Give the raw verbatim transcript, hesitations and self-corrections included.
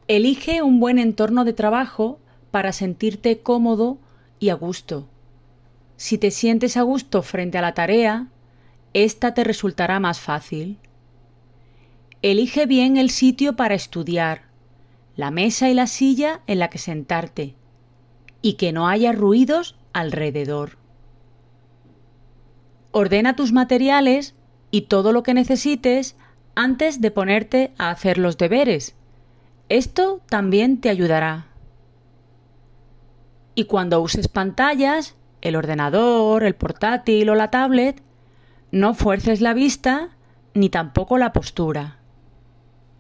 Elige un buen entorno de trabajo para sentirte cómodo y a gusto. Si te sientes a gusto frente a la tarea, esta te resultará más fácil. Elige bien el sitio para estudiar, la mesa y la silla en la que sentarte, y que no haya ruidos alrededor. Ordena tus materiales y todo lo que necesites antes de ponerte a hacer los deberes. Esto también te ayudará. Y cuando uses pantallas, el ordenador, el portátil o la tablet, no fuerces la vista ni tampoco la postura.